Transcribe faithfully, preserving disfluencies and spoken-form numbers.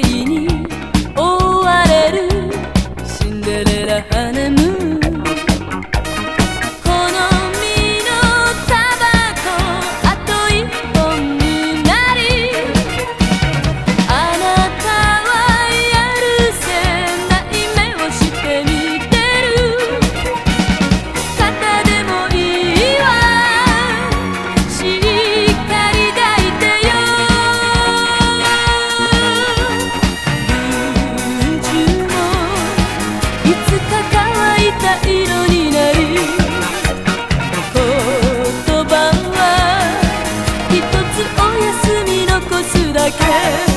イに覆われるシンデレラハネムーン。好みのタバコあと一本になり、あなたはやるせない目をして見てる。肩でもいいわ、しっかり抱いてよ。ルージュもいつか乾いた色になり、言葉はひとつお休み残すだけ。